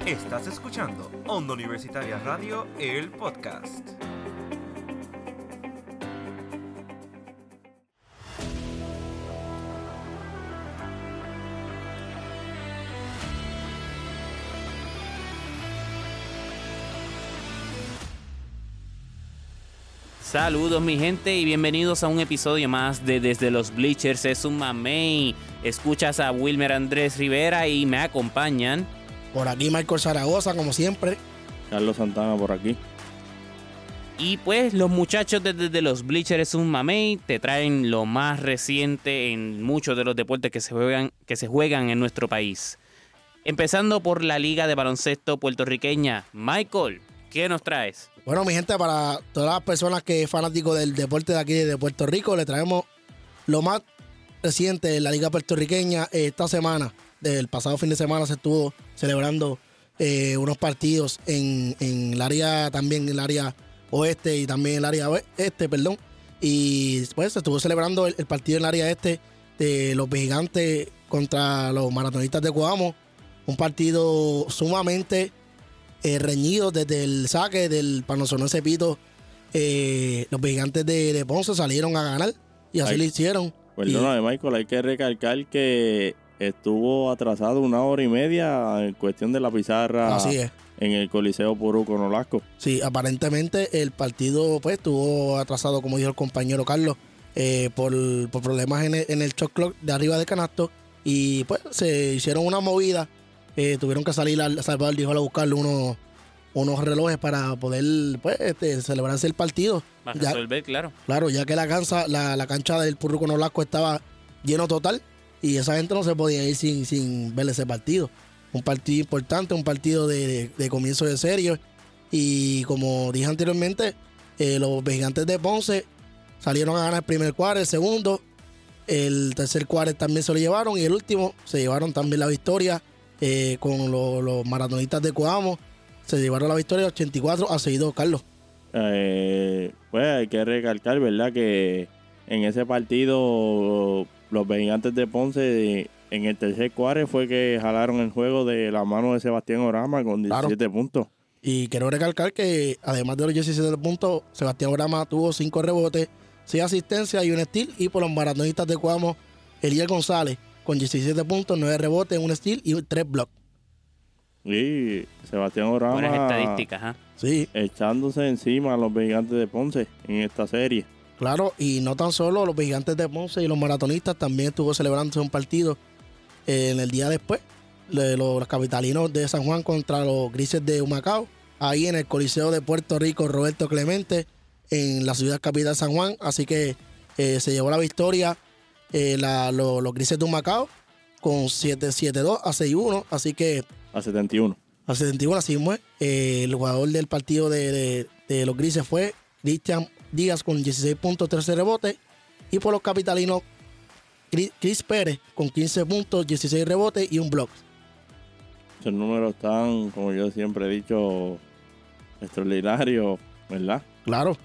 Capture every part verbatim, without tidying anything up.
Estás escuchando Onda Universitaria Radio, el podcast. Saludos mi gente y bienvenidos a un episodio más de Desde los Bleachers es un mamey. Escuchas a Wilmer Andrés Rivera y me acompañan por aquí Michael Zaragoza, como siempre. Carlos Santana por aquí. Y pues los muchachos de Desde los Bleachers es un mamey te traen lo más reciente en muchos de los deportes que se juegan, que se juegan en nuestro país. Empezando por la Liga de Baloncesto Puertorriqueña. Michael, ¿qué nos traes? Bueno, mi gente, para todas las personas que es fanático del deporte de aquí de Puerto Rico, le traemos lo más reciente de la Liga Puertorriqueña. Esta semana, del pasado fin de semana, se estuvo celebrando eh, unos partidos en, en el área, también en el área oeste y también en el área este, perdón. Y pues se estuvo celebrando el, el partido en el área este de los Gigantes contra los Maratonistas de Coamo. Un partido sumamente Eh, reñidos desde el saque del Panosonó Cepito. Eh, los Gigantes de, de Ponce salieron a ganar y así Ay, lo hicieron. Perdóname, y, Michael, hay que recalcar que estuvo atrasado una hora y media en cuestión de la pizarra. Así es. En el Coliseo Puruco Nolasco. Sí, aparentemente el partido pues estuvo atrasado, como dijo el compañero Carlos, eh, por, por problemas en el, en el shot clock de arriba de canasto. Y pues se hicieron una movida. Eh, tuvieron que salir al Salvador dijo a buscarle unos, unos relojes para poder pues, este, celebrarse el partido. Para ya, resolver, claro. Claro, ya que la cancha, la, la cancha del Puruco Nolasco estaba lleno total y esa gente no se podía ir sin, sin ver ese partido. Un partido importante, un partido de, de, de comienzo de serie. Y como dije anteriormente, eh, los Gigantes de Ponce salieron a ganar el primer cuarto, el segundo. El tercer cuarto también se lo llevaron y el último se llevaron también la victoria. Eh, con lo, los maratonistas de Coamo se llevaron la victoria ochenta y cuatro a seis dos, Carlos. Eh, pues hay que recalcar, ¿verdad? Que en ese partido los Gigantes de Ponce en el tercer cuarto fue que jalaron el juego de la mano de Sebastián Orama con diecisiete claro. puntos. Y quiero recalcar que además de los diecisiete puntos, Sebastián Orama tuvo cinco rebotes, seis asistencias y un steal. Y por los maratonistas de Coamo, Elías González con diecisiete puntos, nueve rebotes, un steal y tres blocks. Y Sebastián Orama. Buenas estadísticas, ¿eh? Sí. Echándose encima a los Gigantes de Ponce en esta serie. Claro, y no tan solo los Gigantes de Ponce y los maratonistas, también estuvo celebrándose un partido eh, en el día después, de los, los capitalinos de San Juan contra los Grises de Humacao, ahí en el Coliseo de Puerto Rico Roberto Clemente, en la ciudad capital San Juan. Así que eh, se llevó la victoria Eh, la, lo, los Grises de Humacao con siete siete dos a seis uno, así que a setenta y uno a setenta y uno, así fue. Eh, el jugador del partido de, de, de los Grises fue Cristian Díaz con dieciséis puntos, trece rebotes, y por los capitalinos Chris Pérez con quince puntos, dieciséis rebotes y un block. Esos números están, como yo siempre he dicho, extraordinarios, ¿verdad? Claro.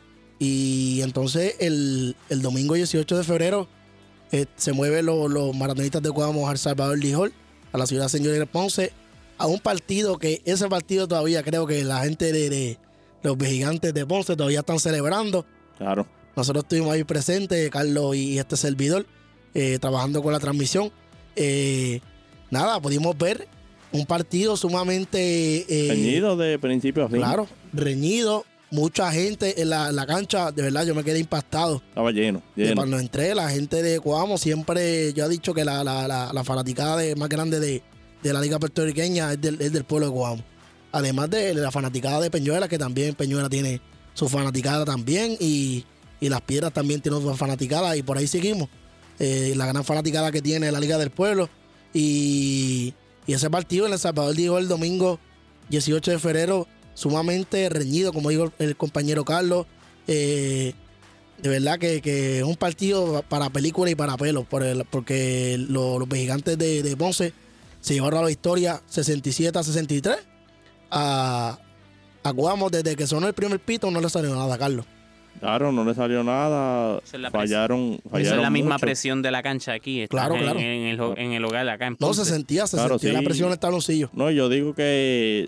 Y entonces el, el domingo dieciocho de febrero Eh, se mueven los, los maratonistas de Coamo al Salvador Lijol, a la ciudad de Señor de Ponce, a un partido que ese partido todavía creo que la gente de, de los Gigantes de Ponce todavía están celebrando. Claro. Nosotros estuvimos ahí presentes, Carlos y este servidor, eh, trabajando con la transmisión. Eh, nada, pudimos ver un partido sumamente eh, reñido de principio a fin. Claro, reñido. Mucha gente en la, la cancha, de verdad, yo me quedé impactado. Estaba lleno, lleno. Cuando entré, la gente de Coamo siempre, yo he dicho que la, la, la, la fanaticada de, más grande de, de la Liga Puertorriqueña es del, es del pueblo de Coamo. Además de la fanaticada de Peñuela, que también Peñuela tiene su fanaticada también, y, y Las Piedras también tiene su fanaticada, y por ahí seguimos. Eh, la gran fanaticada que tiene la Liga del Pueblo. Y, y ese partido en El Salvador dijo el domingo dieciocho de febrero, sumamente reñido, como dijo el compañero Carlos. Eh, de verdad que, que es un partido para película y para pelo, por el, porque los, los Gigantes de, de Ponce se llevaron a la victoria sesenta y siete a sesenta y tres. A, a Coamo, desde que sonó el primer pito, no le salió nada, Carlos. Claro, no le salió nada, Esa es la fallaron, fallaron Esa es la misma mucho. presión de la cancha aquí. Estás Claro, en, claro. En, el, ho- en el hogar acá en No, Ponce. se sentía, se Claro, sentía sí. la presión en el tabloncillo. No, yo digo que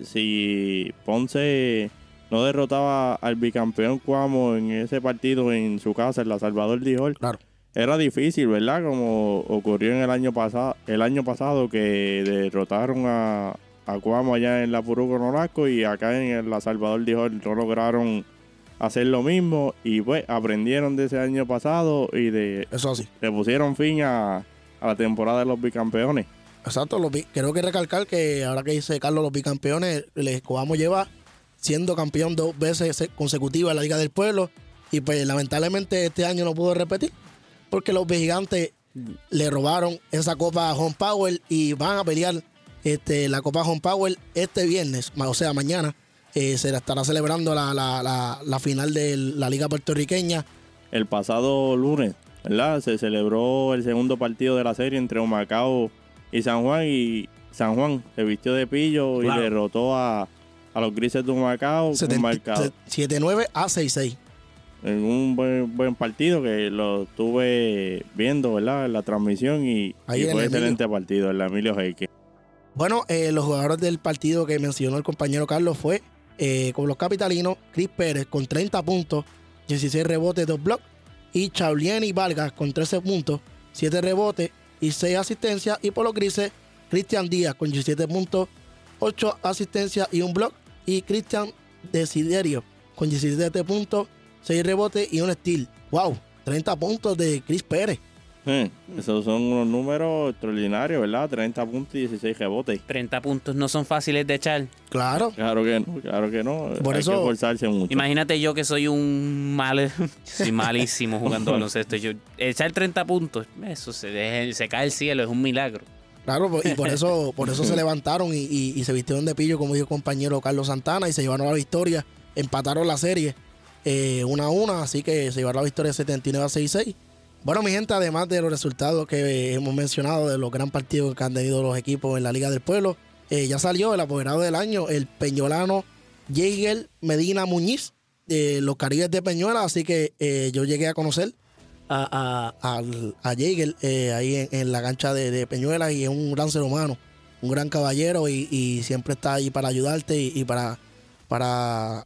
si Ponce no derrotaba al bicampeón Cuamo en ese partido en su casa, en la Salvador Dijol, Claro. era difícil, ¿verdad? Como ocurrió en el año pasado, el año pasado que derrotaron a, a Cuamo allá en la Puruco Nolasco y acá en el la Salvador Dijol no lograron hacer lo mismo y pues aprendieron de ese año pasado y de Eso sí. le pusieron fin a, a la temporada de los bicampeones. Exacto, los bi- creo que recalcar que ahora que dice Carlos, los bicampeones, el Escobamo lleva siendo campeón dos veces se- consecutivas en la Liga del Pueblo y pues lamentablemente este año no pudo repetir porque los gigantes le robaron esa copa a Home Power y van a pelear este, la copa Home Power este viernes, ma- o sea mañana, eh, se la estará celebrando la, la, la, la final de la Liga Puertorriqueña. El pasado lunes, ¿verdad? Se celebró el segundo partido de la serie entre Humacao y San Juan y San Juan se vistió de pillo Claro. y derrotó a, a los Grises de Humacao con marcado siete nueve a seis seis. en un buen, buen partido que lo estuve viendo, ¿verdad? En la transmisión y, Ahí y en fue el excelente partido, el Emilio Heike. Bueno, eh, los jugadores del partido que mencionó el compañero Carlos fue eh, con los capitalinos, Chris Pérez con treinta puntos, dieciséis rebotes, dos blocks, y Chaulieni Vargas con trece puntos, siete rebotes y seis asistencias, y por los grises, Cristian Díaz con diecisiete puntos, ocho asistencias y un block, y Cristian Desiderio con diecisiete puntos, seis rebotes y un steal. ¡Wow! treinta puntos de Chris Pérez. Eh, esos son unos números extraordinarios, ¿verdad? treinta puntos y dieciséis rebotes. treinta puntos no son fáciles de echar. Claro. Claro que no, claro que no. Por Hay eso- que esforzarse mucho. Imagínate yo que soy un mal, soy malísimo jugando baloncesto. Yo, echar treinta puntos, eso se, se cae el cielo, es un milagro. Claro, pues, y por eso, por eso se levantaron y, y- y se vistieron de pillo, como dijo el compañero Carlos Santana, y se llevaron la victoria. Empataron la serie eh, una a una, así que se llevaron la victoria setenta y nueve a sesenta y seis. Bueno, mi gente, además de los resultados que hemos mencionado, de los gran partidos que han tenido los equipos en la Liga del Pueblo, eh, ya salió el apoderado del año, el peñolano Jaeger Medina Muñiz, de los Caribes de Peñuela, así que eh, yo llegué a conocer a, a, al- a Jaeger eh, ahí en, en la cancha de, de Peñuelas y es un gran ser humano, un gran caballero y, y siempre está ahí para ayudarte y, y para, para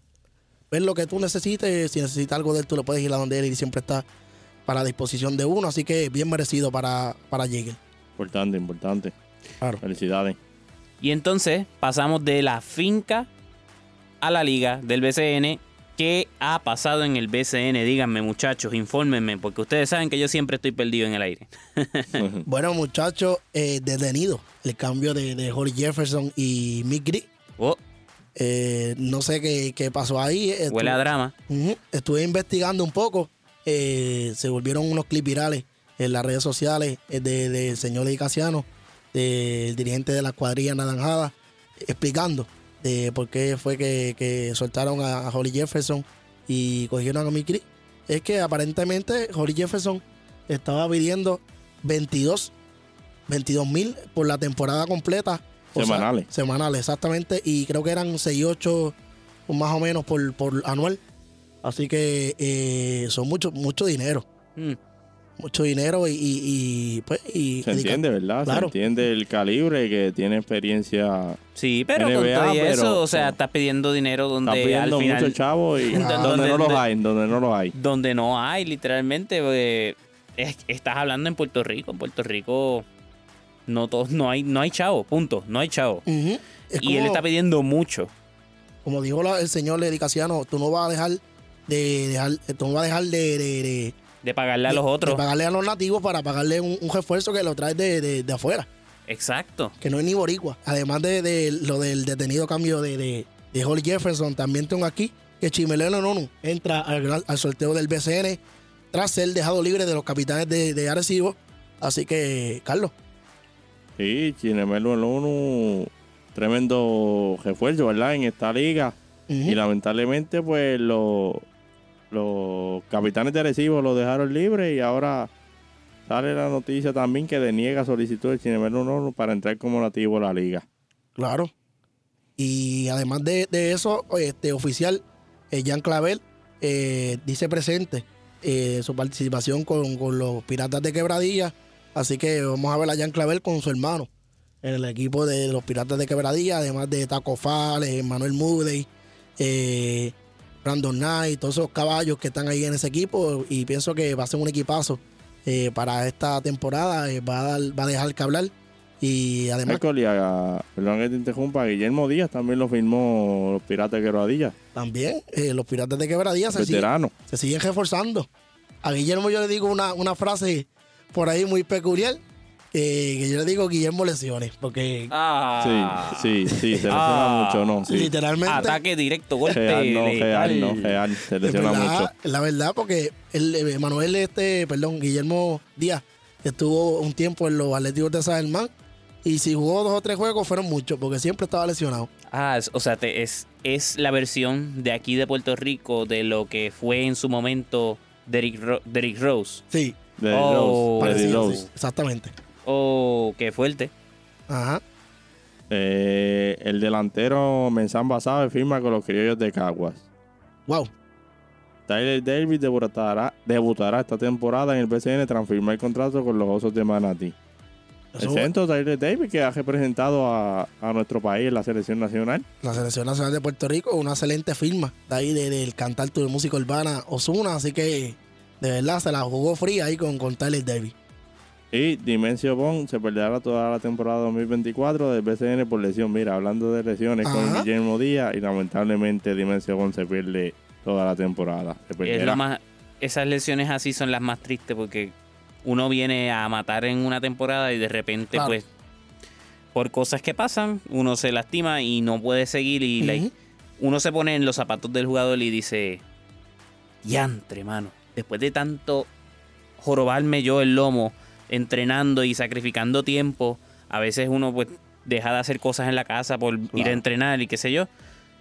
ver lo que tú necesites. Si necesitas algo de él, tú le puedes ir a donde él y siempre está para la disposición de uno. Así que bien merecido para, para Jaeger. Importante, importante. Claro. Felicidades. Y entonces pasamos de la finca a la liga del B C N. ¿Qué ha pasado en el B C N? Díganme, muchachos, infórmenme, porque ustedes saben que yo siempre estoy perdido en el aire. Bueno, muchachos, eh, detenido el cambio de, de Holly Jefferson y Mick Green. Oh, Eh, no sé qué, qué pasó ahí. Estuve, huele a drama. Ujú. Estuve investigando un poco. Eh, se volvieron unos clips virales en las redes sociales eh, de- del señor Eddie Casiano, del dirigente de la cuadrilla naranjada, explicando de por qué fue que, que soltaron a, a Holly Jefferson y cogieron a Mick Green. Es que aparentemente Holly Jefferson estaba pidiendo veintidós mil por la temporada completa. O sea, Semanales. semanales, exactamente. Y creo que eran seis ocho más o menos por, por anual. Así que eh, son mucho, mucho dinero. Mm. Mucho dinero y, y, y, pues... Y, Se entiende, ¿verdad? Claro. Se entiende el calibre que tiene experiencia. Sí, pero N con B A, todo y eso, pero- o sea, estás pidiendo dinero donde Está pidiendo al final... muchos chavos y Ah. donde, Donde- no los donde- hay, donde no los hay. donde no hay, literalmente, eh, es- estás hablando en Puerto Rico. En Puerto Rico no todos, no hay, no hay chavo, punto, no hay chavo. Ujú. Es Y él como- está pidiendo mucho. Como dijo la- el señor Eddie Casiano, tú no vas a dejar de dejar, tú no vas a dejar de, de, de- De pagarle a de- los de otros. pagarle a los nativos para pagarle un, un refuerzo que lo traes de, de, de afuera, Exacto. que no es ni boricua. Además de, de lo del detenido cambio de, de, de Holly Jefferson, también tengo aquí que Chimeleno Nonu entra al, gran- al sorteo del B C N tras ser dejado libre de los capitanes de, de Arecibo. Así que, Carlos, Sí, Chinemelo el uno, tremendo refuerzo, ¿verdad? En esta liga. ujú, Y lamentablemente, pues, los, los capitanes de Arecibo lo dejaron libre y ahora sale la noticia también que deniega solicitud de Chinemelo uno para entrar como nativo a la liga. claro. Y además de, de eso, este oficial, eh, Jean Clavel, eh, dice presente eh, su participación con, con los Piratas de Quebradilla. Así que vamos a ver a Jan Clavel con su hermano en el equipo de los Piratas de Quebradilla, además de Taco Fall, eh, Manuel Moody, eh, Brandon Knight, todos esos caballos que están ahí en ese equipo. Y pienso que va a ser un equipazo eh, para esta temporada. Eh, va, a dar, va a dejar que hablar. Y además, Michael, y a, perdón que te interrumpa, Guillermo Díaz también lo firmó los Piratas de Quebradilla. también eh, los Piratas de Quebradilla se siguen, Veterano. se siguen reforzando. A Guillermo yo le digo una, una frase por ahí muy peculiar, eh, que yo le digo Guillermo lesiones, porque Ah. Sí, sí, sí, se lesiona Ah. mucho, ¿no? Sí. literalmente... Ataque directo, golpe. Real, no, letal. real, no, real, se Es lesiona verdad, mucho. la verdad, porque el, eh, Manuel, este, perdón, Guillermo Díaz, estuvo un tiempo en los Atléticos de San Germán y si jugó dos o tres juegos fueron muchos, porque siempre estaba lesionado. Ah, es- o sea, te- es, es la versión de aquí de Puerto Rico de lo que fue en su momento Derrick, Ro- Derrick Rose. Sí, De Oh. Rose, de parecido, Rose. sí, exactamente. Oh, qué fuerte. Ajá. Eh, el delantero Mensán Basabe firma con los Criollos de Caguas. Wow. Tyler Davis debutará, debutará esta temporada en el B C N tras firmar el contrato con los Osos de Manatí. El Eso- centro Tyler Davis, que ha representado a, a nuestro país en la selección nacional. La Selección Nacional de Puerto Rico, una excelente firma de ahí de- del cantante de música urbana Ozuna, así que de verdad se la jugó fría ahí con, con Tyler Davis. Y Dimensio Bond se perderá toda la temporada dos mil veinticuatro del B C N por lesión. Mira, hablando de lesiones con Ajá. Guillermo Díaz, y lamentablemente Dimensio Bond se pierde toda la temporada. Se Es perderá. lo más, esas lesiones así son las más tristes porque uno viene a matar en una temporada y de repente, Claro. pues, por cosas que pasan, uno se lastima y no puede seguir. Y Ujú. like, uno se pone en los zapatos del jugador y dice: diantre, mano. Después de tanto jorobarme yo el lomo, entrenando y sacrificando tiempo, a veces uno pues deja de hacer cosas en la casa por ir a Claro. entrenar y qué sé yo,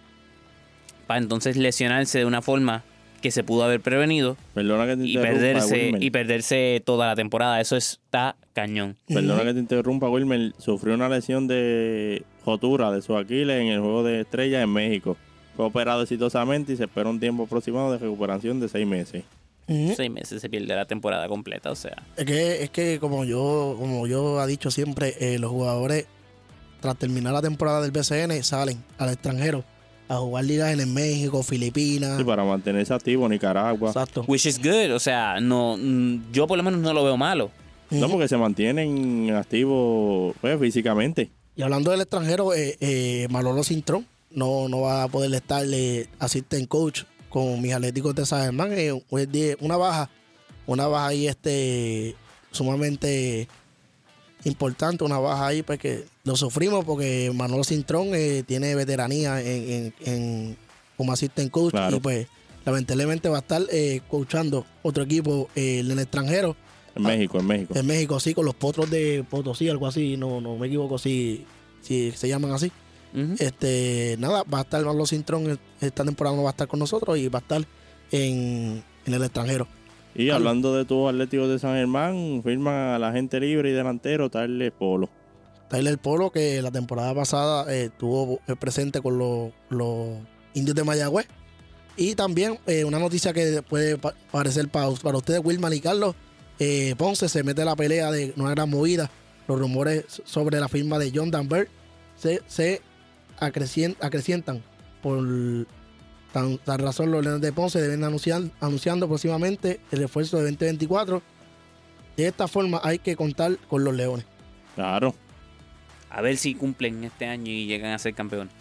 para entonces lesionarse de una forma que se pudo haber prevenido Perdona que te y interrumpa, perderse Wilmer. y perderse toda la temporada. Eso está cañón. Perdona que te interrumpa, Wilmer. Sufrió una lesión de rotura de su Aquiles en el juego de estrellas en México. Fue operado exitosamente y se espera un tiempo aproximado de recuperación de seis meses. Ujú. Seis meses se pierde la temporada completa, o sea. Es que, es que como yo, como yo he dicho siempre, eh, los jugadores tras terminar la temporada del B C N salen al extranjero a jugar ligas en el México, Filipinas. Sí, para mantenerse activo, Nicaragua. Exacto. Which is good, o sea, no, mm, yo por lo menos no lo veo malo. No, porque se mantienen activos pues, físicamente. Y hablando del extranjero, eh, eh, Manolo Cintrón no, no va a poder estar eh, assistant coach con mis Atléticos de San Germán. Eh, es de- una baja, una baja ahí este, sumamente importante, una baja ahí porque lo sufrimos porque Manolo Cintrón eh, tiene veteranía en, en, en- como assistant coach Claro. y pues lamentablemente va a estar eh, coachando otro equipo eh, en el extranjero. En México, en México. En México, sí, con los Potros de Potosí, algo así, no, no me equivoco si, si se llaman así. Ujú. Este, nada, va a estar Marlon Cintrón esta temporada, no va a estar con nosotros y va a estar en, en el extranjero. Y hablando de tus Atléticos de San Germán, firman a la gente libre y delantero Tyler Polo. Tyler Polo, que la temporada pasada eh, estuvo eh, presente con los, los indios de Mayagüez. Y también eh, una noticia que puede pa- parecer para, para ustedes, Wilman y Carlos, eh, Ponce se mete a la pelea de una gran movida. Los rumores sobre la firma de John Danbert se, se acrecien- acrecientan. Por tan, tan razón, los Leones de Ponce deben anunciar, anunciando próximamente el refuerzo de veinte veinticuatro. De esta forma hay que contar con los Leones. Claro. A ver si cumplen este año y llegan a ser campeones.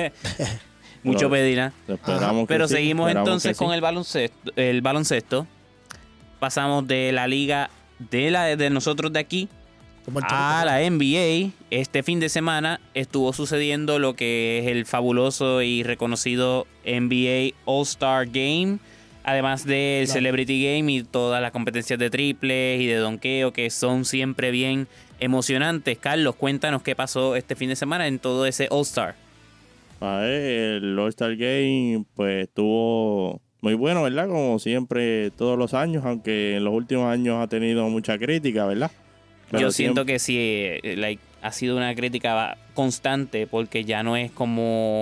Mucho Pero- pedir, ¿ah? Esperamos que Pero sí, seguimos esperamos entonces que sí. con el baloncesto, el baloncesto. Pasamos de la liga de la de nosotros de aquí De Puerto a Rico. la N B A. Este fin de semana estuvo sucediendo lo que es el fabuloso y reconocido N B A All-Star Game, además del Claro. Celebrity Game y todas las competencias de triples y de donqueo que son siempre bien emocionantes. Carlos, cuéntanos qué pasó este fin de semana en todo ese All-Star. A ver, el All-Star Game pues estuvo muy bueno, ¿verdad? Como siempre todos los años, aunque en los últimos años ha tenido mucha crítica, ¿verdad? Pero Yo siento siempre- que sí, eh, like, ha sido una crítica constante porque ya no es como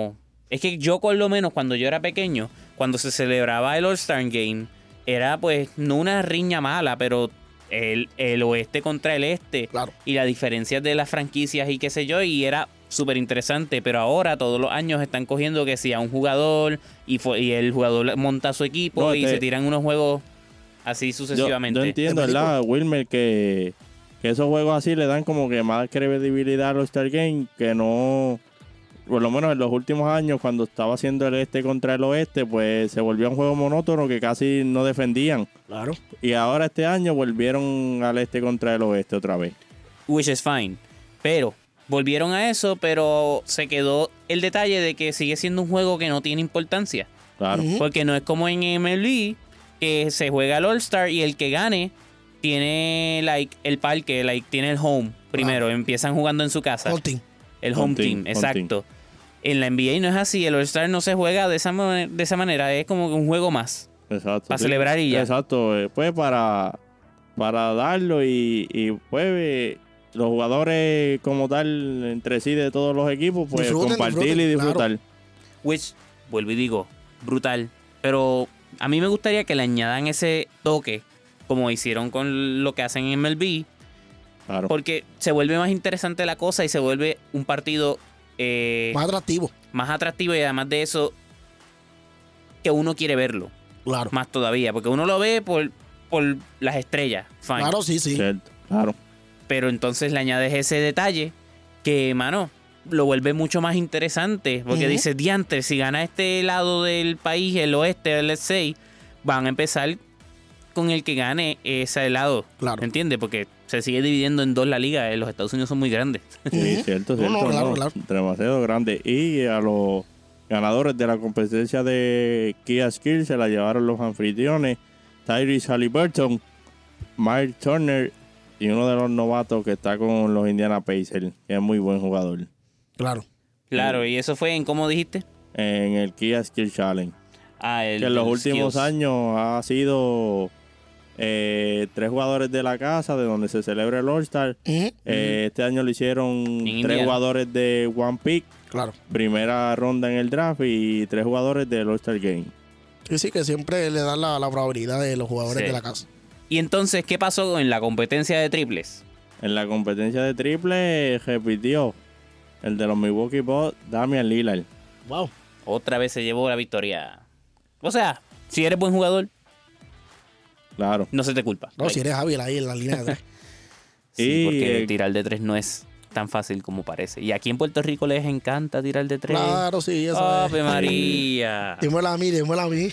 Es que yo, por lo menos, cuando yo era pequeño, cuando se celebraba el All-Star Game, era pues no una riña mala, pero el, el oeste contra el este. Claro. Y las diferencias de las franquicias y qué sé yo, y era súper interesante. Pero ahora todos los años están cogiendo que si a un jugador y, fue, y el jugador monta su equipo No, y este- se tiran unos juegos así Yo, sucesivamente. yo entiendo, De película. ¿verdad, Wilmer? Que, que esos juegos así le dan como que más credibilidad al All-Star Game, que no... Por lo menos en los últimos años, cuando estaba haciendo el este contra el oeste, pues se volvió un juego monótono que casi no defendían. Claro. Y ahora este año volvieron al este contra el oeste otra vez. Which is fine. Pero volvieron a eso, pero se quedó el detalle de que sigue siendo un juego que no tiene importancia. Claro. Ujú. Porque no es como en M L B, que se juega el All-Star y el que gane tiene like el parque, like tiene el home primero. Empiezan jugando en su casa. Home team. El home, Home team, team, home exacto. En la N B A no es así, el All-Star no se juega de esa, ma- de esa manera, es como un juego más. Exacto. Para sí. celebrar y ya. Exacto. eh, Pues para, para darlo y, y pues eh, los jugadores como tal entre sí de todos los equipos, pues Disfruten, compartir disfruten, y disfrutar. Which, vuelvo y digo, brutal. Pero a mí me gustaría que le añadan ese toque, como hicieron con lo que hacen en M L B, Claro. porque se vuelve más interesante la cosa y se vuelve un partido eh, Más atractivo. más atractivo y además de eso, que uno quiere verlo, Claro. más todavía, porque uno lo ve por, por las estrellas, fine. Claro, sí, sí. Cierto, claro. Pero entonces le añades ese detalle que, mano, lo vuelve mucho más interesante. Porque Ujú. dice, diantre, si gana este lado del país, el oeste, let's say, van a empezar con el que gane ese lado. Claro. ¿Entiendes? Porque se sigue dividiendo en dos la liga. eh, Los Estados Unidos son muy grandes. Sí, Ujú. cierto, No, cierto. no, claro, no, claro. Demasiado grande. Y a los ganadores de la competencia de Kia Skills se la llevaron los anfitriones Tyrese Halliburton, Mike Turner y uno de los novatos que está con los Indiana Pacers, que es muy buen jugador, Claro. Claro, y eso fue en, ¿cómo dijiste? en el Kia Skills Challenge. Ah, el Que en los del últimos Skills. años ha sido eh, tres jugadores de la casa, de donde se celebra el All-Star. Ujú. Eh, este año lo hicieron tres Indiana. jugadores de One Pick, Claro. primera ronda en el draft, y tres jugadores del All-Star Game. Sí, sí, que siempre le dan la, la probabilidad de los jugadores Sí. de la casa. Y entonces, ¿qué pasó en la competencia de triples? En la competencia de triple repitió el de los Milwaukee Bucks, Damian Lillard. Wow. Otra vez se llevó la victoria. O sea, si eres buen jugador, Claro. no se te culpa. No, si eres Javier ahí en la línea de tres. Sí, Y, porque eh, tirar de tres no es tan fácil como parece. Y aquí en Puerto Rico les encanta tirar de tres. Claro, sí, eso ¡Ave es. María! Dímela a mí, dímela a mí.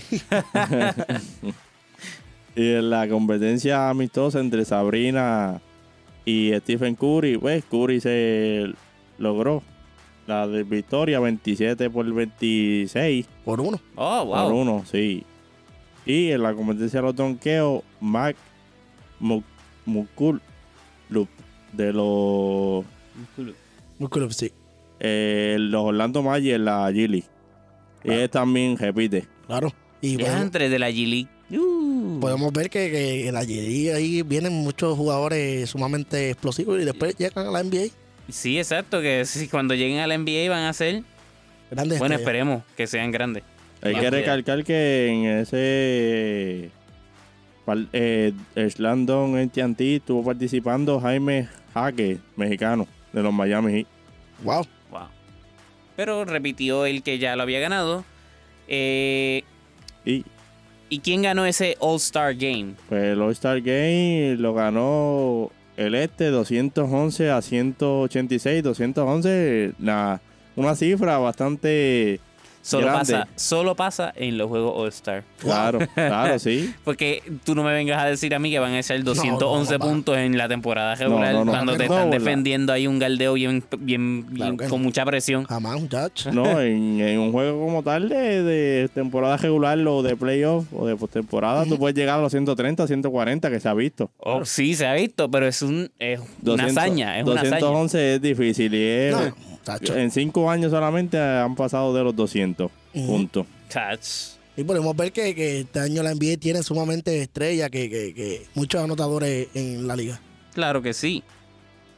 Y en la competencia amistosa entre Sabrina y Stephen Curry, pues Curry se logró la de victoria veintisiete por veintiséis Por uno. Oh, wow. por uno, sí. Y en la competencia de los donkeos, Mac Mukulup de los, Muy cool, sí. eh, los Orlando Magic en la G League. Y él también repite. Claro. Y podemos, Diantre de la G-League. Uh. podemos ver que, que en la G League ahí vienen muchos jugadores sumamente explosivos y después llegan a la N B A. Sí, exacto. Que si cuando lleguen a la N B A van a ser. Grandes Bueno, estrellas. esperemos que sean grandes. Hay Bien, que bien. recalcar que en ese par- eh, Slam Dunk en T N T estuvo participando Jaime Jaque, mexicano, de los Miami Heat. Wow. Wow. Pero repitió el que ya lo había ganado. Eh, Y ¿Y quién ganó ese All-Star Game? pues el All-Star Game lo ganó el este doscientos once a ciento ochenta y seis. doscientos once, la, una cifra bastante Solo grande. pasa, solo pasa en los juegos All-Star. Claro, claro, sí. Porque tú no me vengas a decir a mí que van a ser doscientos once no, no, va. puntos en la temporada regular no, no. cuando te No, están ¿verdad? defendiendo ahí un galdeo bien, bien, bien- Claro que no. con mucha presión. Jamás, muchachos. No, en, en un juego como tal de, de temporada regular o de playoff o de postemporada, tú puedes llegar a los ciento treinta, ciento cuarenta que se ha visto. Oh, sí, se ha visto, pero es, un, es una doscientos hazaña. Es una doscientos hazaña. once es difícil y es- No, muchachos. en cinco años solamente han pasado de los doscientos Ujú. puntos. Chach. Y podemos ver que, que este año la N B A tiene sumamente estrellas, que, que, que muchos anotadores en la liga. Claro que sí.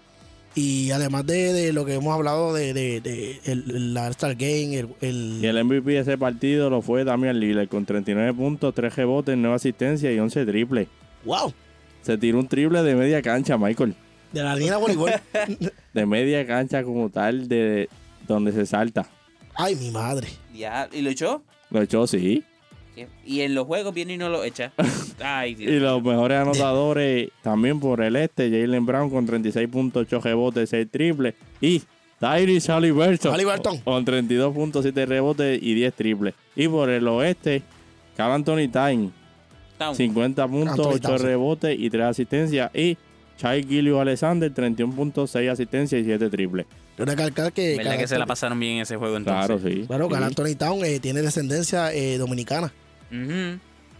Y además de, de lo que hemos hablado de, de, de el, la All-Star Game, el, el... Y el M V P de ese partido lo fue Damian Lillard con treinta y nueve puntos, tres rebotes, nueve asistencias y once triples. ¡Wow! Se tiró un triple de media cancha, Michael. De la línea de voleibol. De media cancha como tal, de donde se salta. Ay, mi madre. Ya, ¿y lo echó? Lo echó, sí. Y en los juegos viene y no lo echa. Ay, Dios. Y los mejores anotadores también por el este, Jaylen Brown con treinta y seis puntos, ocho rebotes, seis triples. Y Tyrese Haliburton Haliburton. con treinta y dos puntos, siete rebotes y diez triples. Y por el oeste, Karl Anthony Towns, Town. cincuenta puntos, Anthony ocho Towns. rebotes y tres asistencias. Y Shai Gilgeous-Alexander, treinta y un puntos, seis asistencias y siete triples. Quiero recalcar que... ¿Verdad que se la pasaron bien en ese juego entonces? Claro, sí. Claro, sí. Karl Anthony Towns eh, tiene descendencia eh, dominicana. Ujú.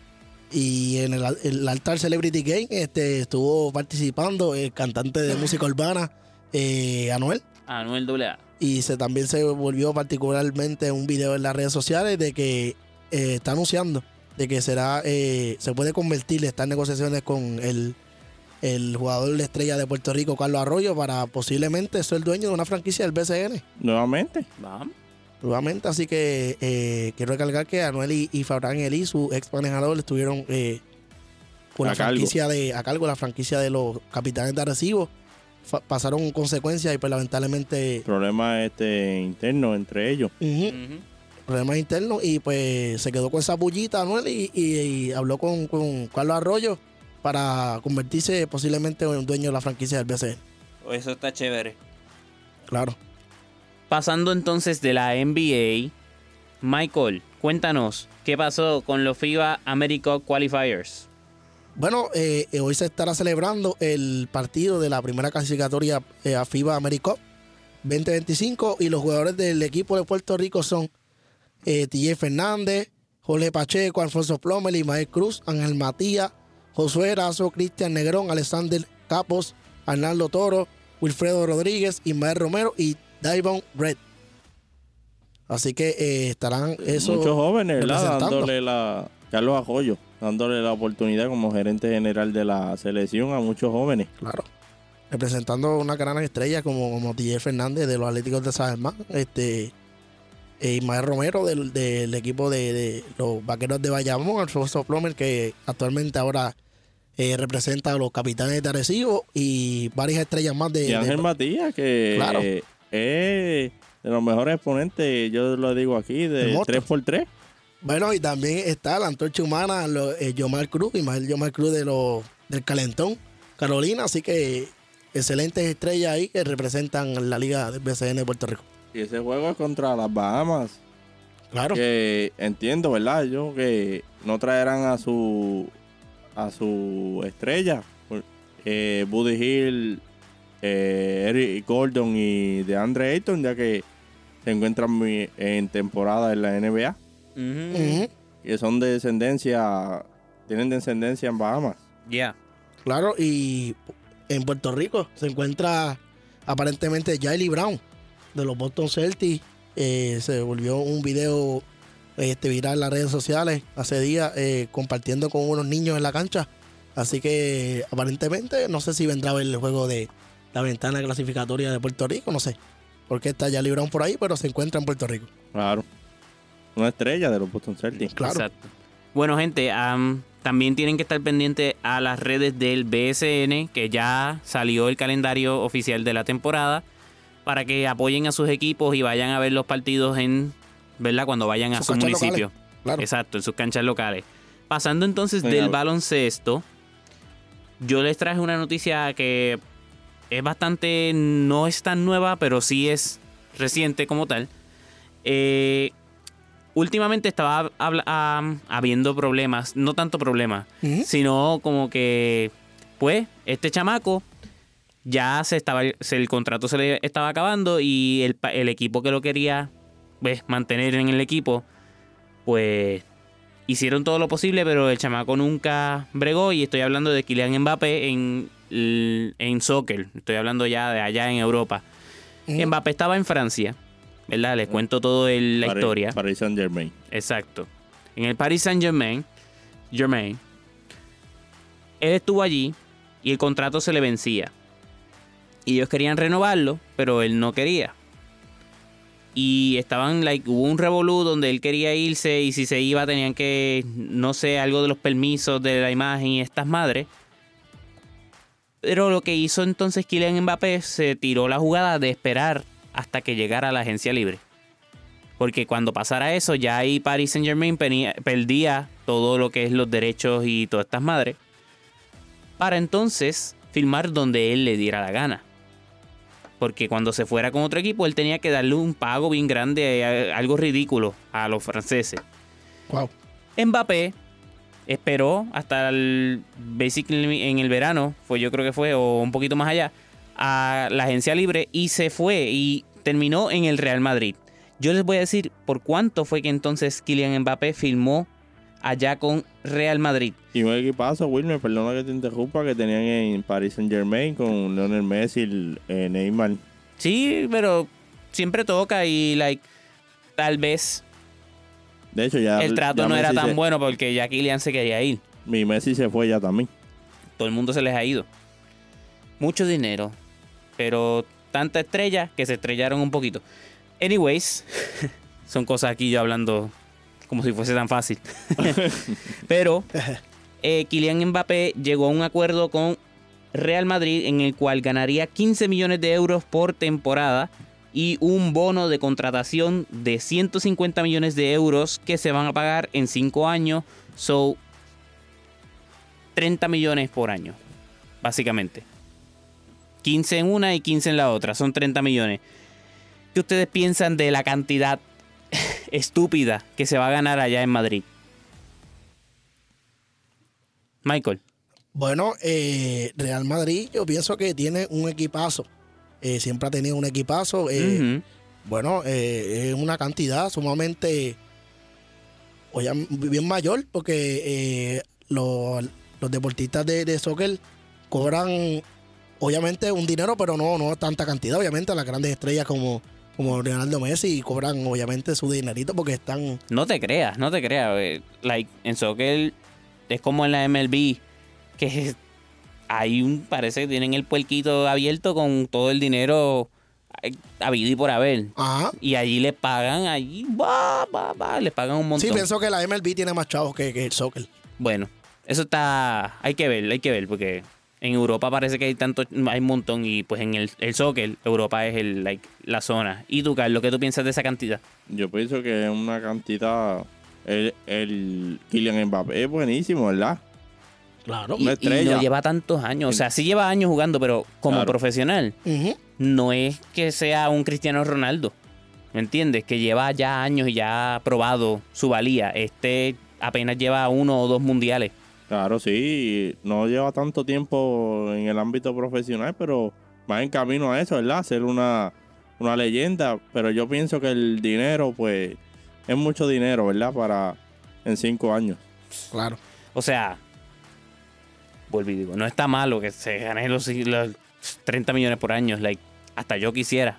Y en el, el Altar Celebrity Game este, estuvo participando el cantante de música urbana, eh, Anuel. Anuel doble A. Y se, también se volvió particularmente un video en las redes sociales de que eh, está anunciando de que será eh, se puede convertir, está en negociaciones con el, el jugador de estrella de Puerto Rico, Carlos Arroyo, para posiblemente ser dueño de una franquicia del B C N. Nuevamente. Vamos. Nuevamente, así que eh, quiero recalcar que Anuel y, y Fabrán Elí, su ex manejador, estuvieron eh, con A la cargo. franquicia de, a cargo de la franquicia de los Capitanes de Arecibo. Fa- pasaron consecuencias y pues lamentablemente Problemas este, internos entre ellos. ujú, Ujú. problemas internos y pues se quedó con esa bullita Anuel y, y- y habló con, con Carlos Arroyo para convertirse posiblemente en un dueño de la franquicia del B C N. Eso está chévere. Claro. Pasando entonces de la N B A, Michael, cuéntanos, ¿qué pasó con los FIBA America Qualifiers? Bueno, eh, eh, hoy se estará celebrando el partido de la primera clasificatoria eh, a FIBA AmeriCup veinte veinticinco y los jugadores del equipo de Puerto Rico son eh, T J Fernández, Jorge Pacheco, Alfonso Plomer, Ismael Cruz, Ángel Matías, Josué Erazo, Cristian Negrón, Alexander Capos, Arnaldo Toro, Wilfredo Rodríguez, Ismael Romero y Davon Red. Así que eh, estarán esos Muchos jóvenes, ¿verdad? representando. Dándole la... Carlos Arroyo, dándole la oportunidad como gerente general de la selección a muchos jóvenes. Claro. Representando una gran estrella como, como T J Fernández de los Atléticos de San Germán, este, e Ismael Romero del, del equipo de, de los Vaqueros de Bayamón, Alfonso Plomer, que actualmente ahora eh, representa a los Capitanes de Arecibo y varias estrellas más de... Y Ángel de- Matías, que Claro. es de los mejores exponentes, yo lo digo aquí, El de monstruo. tres por tres. Bueno, y también está la antorcha humana, lo, eh, Yomar Cruz, Ismael Yomar Cruz de los, del Calentón, Carolina, así que excelentes estrellas ahí que representan la Liga del B C N de Puerto Rico. Y ese juego es contra las Bahamas. Claro. Que entiendo, ¿verdad? Yo que no traerán a su a su estrella. Eh, Buddy Hill, eh, Eric Gordon y DeAndre Ayton, ya que se encuentran muy- en temporada en la N B A. Ujú. Ujú. Que son de descendencia, tienen descendencia en Bahamas. Ya. Claro, y en Puerto Rico se encuentra aparentemente Jaylee Brown de los Boston Celtics. Eh, se volvió un video este, viral en las redes sociales hace días eh, compartiendo con unos niños en la cancha. Así que aparentemente no sé si vendrá a ver el juego de la ventana clasificatoria de Puerto Rico, no sé. Porque está Jaylee Brown por ahí, pero se encuentra en Puerto Rico. Claro. Una estrella de los Boston Celtics. Claro. Exacto. Bueno, gente, am, también tienen que estar pendientes a las redes del B S N, que ya salió el calendario oficial de la temporada, para que apoyen a sus equipos y vayan a ver los partidos en, ¿verdad? Cuando vayan a Sus su canchas municipio. locales, claro. Exacto, en sus canchas locales. Pasando entonces Venga. del baloncesto, yo les traje una noticia que es bastante, no es tan nueva, pero sí es reciente como tal. Eh, últimamente estaba habla- am, habiendo problemas, no tanto problemas, Ujú. sino como que, pues, este chamaco ya se estaba, se- el contrato se le estaba acabando y el, pa- el equipo que lo quería, pues, mantener en el equipo, pues, hicieron todo lo posible, pero el chamaco nunca bregó. Y estoy hablando de Kylian Mbappé en, l- en soccer, estoy hablando ya de allá en Europa. Ujú. Mbappé estaba en Francia, ¿verdad? Les cuento todo el- la Paris- historia. Paris Saint Germain. Exacto. En el Paris Saint Germain, Germain, él estuvo allí y el contrato se le vencía. Y ellos querían renovarlo, pero él no quería. Y estaban, like, hubo un revolú donde él quería irse y si se iba tenían que, no sé, algo de los permisos de la imagen y estas madres. Pero lo que hizo entonces Kylian Mbappé se tiró la jugada de esperar hasta que llegara a la agencia libre. Porque cuando pasara eso, ya ahí Paris Saint-Germain perdía todo lo que es los derechos y todas estas madres. Para entonces firmar donde él le diera la gana. Porque cuando se fuera con otro equipo, él tenía que darle un pago bien grande, algo ridículo a los franceses. Wow. Mbappé esperó hasta el basically en el verano, fue yo creo que fue, o un poquito más allá, a la agencia libre y se fue y terminó en el Real Madrid. Yo les voy a decir por cuánto fue que entonces Kylian Mbappé firmó allá con Real Madrid. Y un equipazo, Wilmer, perdona que te interrumpa, que tenían en Paris Saint-Germain con Lionel Messi, eh, Neymar. Sí, pero siempre toca y, like, tal vez de hecho, ya el trato ya no Messi era tan se, bueno porque ya Kylian se quería ir. Mi Messi se fue ya también. Todo el mundo se les ha ido. Mucho dinero, pero tanta estrella que se estrellaron un poquito. Anyways, son cosas aquí yo hablando como si fuese tan fácil. Pero eh, Kylian Mbappé llegó a un acuerdo con Real Madrid en el cual ganaría quince millones de euros por temporada y un bono de contratación de ciento cincuenta millones de euros que se van a pagar en cinco años. So, treinta millones por año, básicamente. quince en una y quince en la otra, son treinta millones. ¿Qué ustedes piensan de la cantidad estúpida que se va a ganar allá en Madrid? Michael. Bueno, eh, Real Madrid yo pienso que tiene un equipazo. Eh, siempre ha tenido un equipazo. Eh, Uh-huh. Bueno, eh, es una cantidad sumamente oye, bien mayor porque eh, los, los deportistas de, de soccer cobran obviamente un dinero, pero no, no tanta cantidad. Obviamente las grandes estrellas como, como Ronaldo Messi cobran obviamente su dinerito porque están... No te creas, no te creas. eh, Like, en soccer es como en la M L B, que hay un, parece que tienen el puerquito abierto con todo el dinero eh, habido y por haber. Ajá. Y allí les pagan, allí va, va, va, les pagan un montón. Sí, pienso que la M L B tiene más chavos que, que el soccer. Bueno, eso está, hay que ver, hay que ver, porque en Europa parece que hay tanto, hay un montón y pues en el, el soccer, Europa es el, like, la zona. ¿Y tú, Carlos, qué tú piensas de esa cantidad? Yo pienso que es una cantidad... El, el Kylian Mbappé es buenísimo, ¿verdad? Claro. Y, Una y estrella. no lleva tantos años, o sea, sí lleva años jugando, pero como Claro. profesional, Ujú. no es que sea un Cristiano Ronaldo, ¿me entiendes? Que lleva ya años y ya ha probado su valía. Este apenas lleva uno o dos mundiales. Claro, sí, no lleva tanto tiempo en el ámbito profesional, pero va en camino a eso, ¿verdad? Ser una, una leyenda, pero yo pienso que el dinero, pues, es mucho dinero, ¿verdad? Para en cinco años. Claro. O sea, vuelvo y digo, no está malo que se gane los, los treinta millones por año, like, hasta yo quisiera.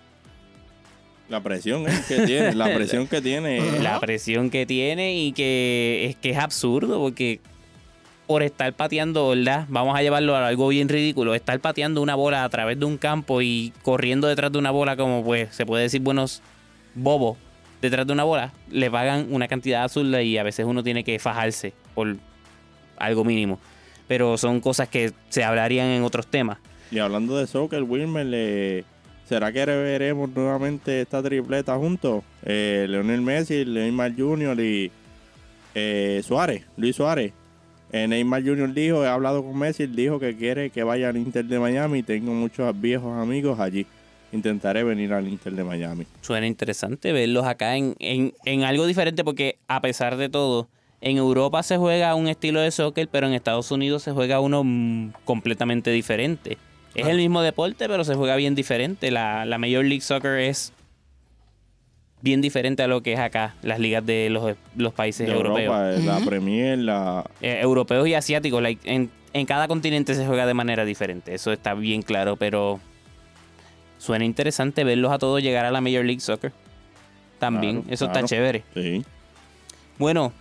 La presión ¿eh? que tiene, la presión que tiene. La presión que tiene y que es que es absurdo porque por estar pateando, ¿verdad? Vamos a llevarlo a algo bien ridículo, estar pateando una bola a través de un campo y corriendo detrás de una bola como pues se puede decir buenos bobos detrás de una bola, le pagan una cantidad absurda y a veces uno tiene que fajarse por algo mínimo. Pero son cosas que se hablarían en otros temas. Y hablando de soccer, Wilmer, le... ¿será que veremos nuevamente esta tripleta juntos? Eh, Lionel Messi, Neymar junior y eh, Suárez, Luis Suárez. Eh, Neymar junior dijo, he hablado con Messi, dijo que quiere que vaya al Inter de Miami. Tengo muchos viejos amigos allí. Intentaré venir al Inter de Miami. Suena interesante verlos acá en, en, en algo diferente porque a pesar de todo, en Europa se juega un estilo de soccer, pero en Estados Unidos se juega uno mm, completamente diferente. Es el mismo deporte, pero se juega bien diferente. La, la Major League Soccer es bien diferente a lo que es acá, las ligas de los, los países De europeos. Europa, eh, la Premier, la... Eh, europeos y asiáticos, like, en, en cada continente se juega de manera diferente. Eso está bien claro, pero suena interesante verlos a todos llegar a la Major League Soccer. También, Claro, eso claro. está chévere. Sí. Bueno,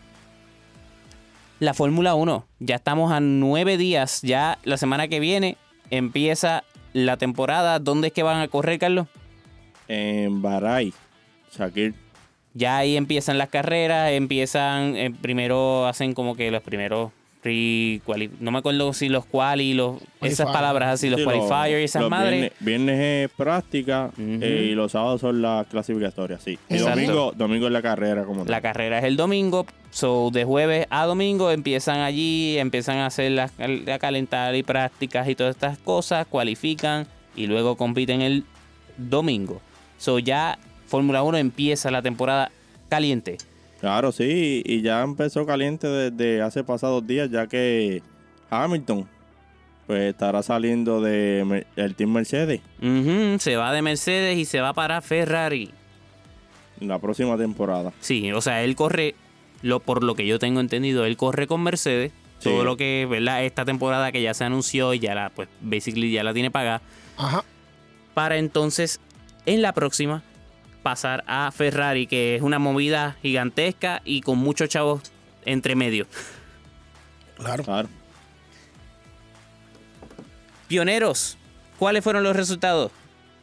la Fórmula uno. Ya estamos a nueve días. Ya la semana que viene empieza la temporada, ¿dónde es que van a correr, Carlos? En Bahray, Shakir. Ya ahí empiezan las carreras, empiezan, eh, primero hacen como que los primeros pre quali, no me acuerdo si los quali, los, esas palabras así, los Sí, qualifiers y esas los madres. Viernes, viernes es práctica Ujú. eh, y los sábados son las clasificatorias, sí. Y Exacto. domingo, domingo es la carrera, como La carrera es el domingo, so de jueves a domingo empiezan allí, empiezan a hacer las a calentar y prácticas y todas estas cosas, cualifican y luego compiten el domingo. So ya Fórmula uno empieza la temporada caliente. Claro, sí, y ya empezó caliente desde hace pasados días, ya que Hamilton pues estará saliendo de Mer- el Team Mercedes Ujú, se va de Mercedes y se va para Ferrari. en la próxima temporada. Sí, o sea, él corre, lo por lo que yo tengo entendido, él corre con Mercedes. Sí. Todo lo que, ¿verdad? Esta temporada que ya se anunció y ya la, pues, basically ya la tiene pagada. Ajá. Para entonces, en la próxima, pasar a Ferrari, que es una movida gigantesca y con muchos chavos entre medio. Claro. Claro. Pioneros, ¿cuáles fueron los resultados?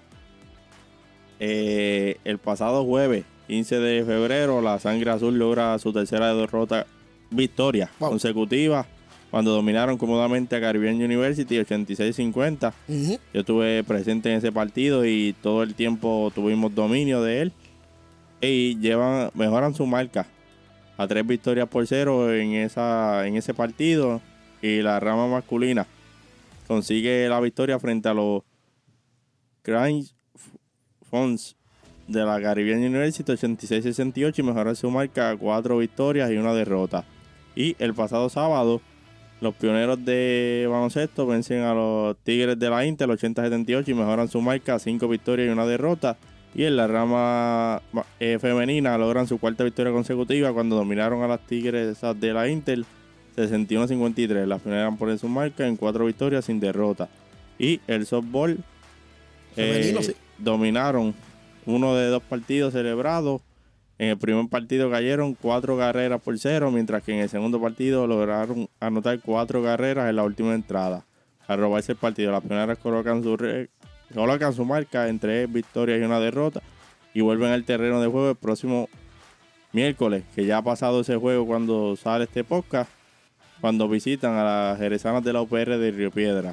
Eh, el pasado jueves, quince de febrero, la Sangre Azul logra su tercera derrota, victoria Wow. consecutiva, cuando dominaron cómodamente a Caribbean University ochenta y seis cincuenta. Ujú. Yo estuve presente en ese partido y todo el tiempo tuvimos dominio de él. Y llevan, mejoran su marca a tres victorias por cero en, esa, en ese partido. Y la rama masculina consigue la victoria frente a los Grand Fonds de la Caribbean University ochenta y seis sesenta y ocho y mejorar su marca a cuatro victorias y una derrota. Y el pasado sábado, los Pioneros de baloncesto vencen a los Tigres de la Intel ochenta setenta y ocho y mejoran su marca a cinco victorias y una derrota. Y en la rama eh, femenina logran su cuarta victoria consecutiva cuando dominaron a las Tigres de la Intel sesenta y uno cincuenta y tres. Las Pioneras ponen su marca en cuatro victorias sin derrota. Y el softball Femenino, eh, sí. dominaron uno de dos partidos celebrados. En el primer partido cayeron cuatro carreras por cero, mientras que en el segundo partido lograron anotar cuatro carreras en la última entrada. Al robarse el partido, las Pioneras colocan su, re- colocan su marca en tres victorias y una derrota y vuelven al terreno de juego el próximo miércoles, que ya ha pasado ese juego cuando sale este podcast, cuando visitan a las jerezanas de la U P R de Río Piedra.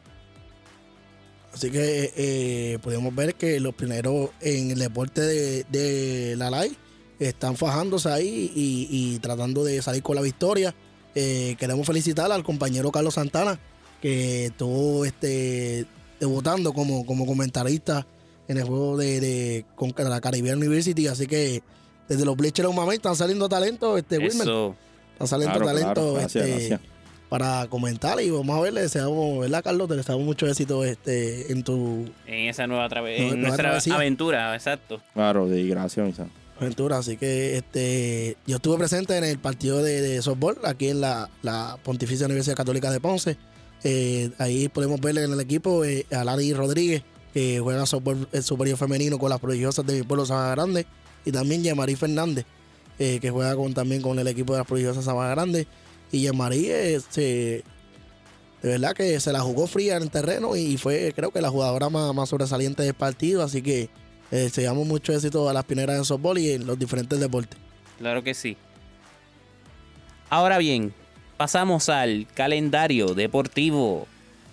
Así que eh, podemos ver que los pioneros en el deporte de, de la L A I están fajándose ahí y, y tratando de salir con la victoria. Eh, queremos felicitar al compañero Carlos Santana, que estuvo este, debutando como, como comentarista en el juego de, de con la Caribbean University. Así que desde los bleachers un momento están saliendo talentos, este, Wilmer. Eso. Están saliendo Claro, talentos claro. Gracias, este, gracias. para comentar. Y vamos a ver, le deseamos, ¿verdad, Carlos? Te deseamos mucho éxito este, en tu En esa nueva, trave- Nueva- en nueva nuestra travesía. aventura, exacto. Claro, de gracias, Isa. aventura. Así que este yo estuve presente en el partido de, de softball aquí en la, la Pontificia Universidad Católica de Ponce. Eh, ahí podemos ver en el equipo eh, a Lani Rodríguez, que juega softball el superior femenino con las prodigiosas de mi pueblo Sabana Grande, y también Yamari Fernández, eh, que juega con, también con el equipo de las prodigiosas Sabana Grande. Y Yamari eh, se, de verdad que se la jugó fría en el terreno y fue, creo que, la jugadora más, más sobresaliente del partido. Así que eh, deseamos mucho éxito a las pioneras en softball y en los diferentes deportes. Claro que sí. Ahora bien, pasamos al calendario deportivo.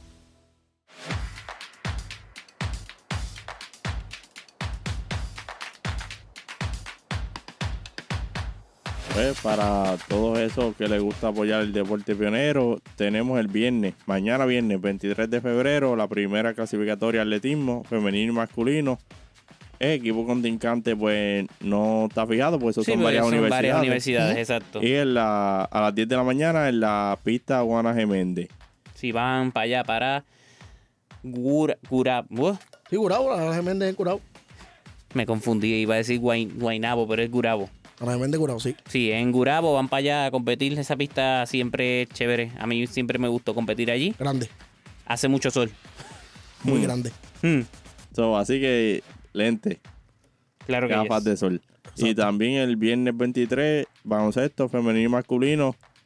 Pues para todos esos que les gusta apoyar el deporte pionero, tenemos el viernes, mañana viernes veintitrés de febrero, la primera clasificatoria de atletismo femenino y masculino. El equipo contrincante pues no está fijado, pues eso Sí, son porque varias son universidades. varias universidades, Ujú. exacto. Y en la, a las diez de la mañana en la pista Juana Geméndez. Si van para allá, para Gura, Gura- uh, Sí, Gurabo, la Geméndez en Gurabo. me confundí, iba a decir Guay- Guaynabo, pero es Gurabo. La Geméndez Gurabo, sí. Sí, en Gurabo van para allá a competir. Esa pista siempre es chévere. A mí siempre me gustó competir allí. Grande, Hace mucho sol. muy Mm. grande. Hmm, So, así que lente, claro que gafas yes. de sol. Y Exacto. también el viernes veintitrés, baloncesto femenino y masculino.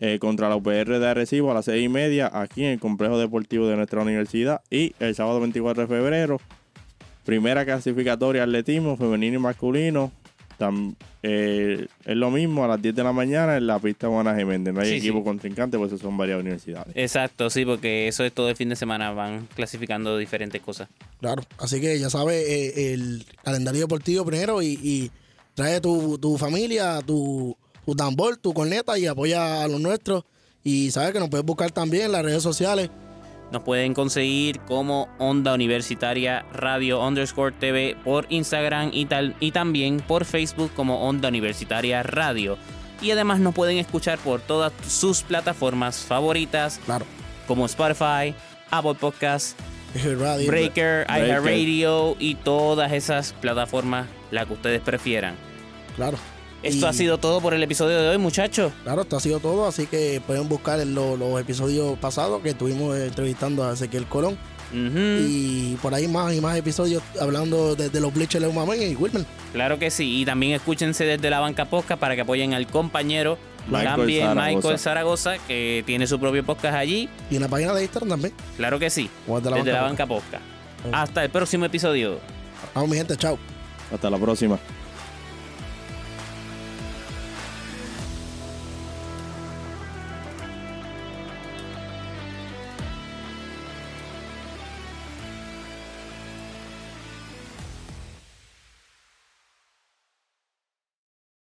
eh, contra la U P R de Arecibo a las seis y media aquí en el complejo deportivo de nuestra universidad. Y el sábado veinticuatro de febrero, primera clasificatoria atletismo femenino y masculino. Tam, eh, es lo mismo a las diez de la mañana en la pista Juana Geméndez. No hay Sí, equipo sí. contrincante, pues son varias universidades. Exacto, sí, porque eso es todo el fin de semana, van clasificando diferentes cosas. Claro, así que ya sabes, eh, el calendario deportivo primero y, y trae tu, tu familia, tu, tu tambor, tu corneta y apoya a los nuestros. Y sabes que nos puedes buscar también en las redes sociales. Nos pueden conseguir como Onda Universitaria Radio underscore T V por Instagram y, tal, y también por Facebook como Onda Universitaria Radio. Y además nos pueden escuchar por todas sus plataformas favoritas Claro. como Spotify, Apple Podcasts, Radio. Breaker, Breaker. iHeartRadio y todas esas plataformas, la que ustedes prefieran. Claro. Esto Y- ha sido todo por el episodio de hoy, muchachos. Claro, esto ha sido todo, así que pueden buscar en lo- los episodios pasados que estuvimos entrevistando a Ezequiel Colón. Ujú. Y por ahí más y más episodios hablando de, de los Bleachers de Umamén y Wilmer. Claro que sí. Y también escúchense desde la banca podcast para que apoyen al compañero. Michael también Zaragoza. Michael Zaragoza, que tiene su propio podcast allí. Y en la página de Instagram también. Claro que sí. Como desde la Desde la banca banca podcast. Hasta el próximo episodio. Vamos, mi gente, chao. Hasta la próxima.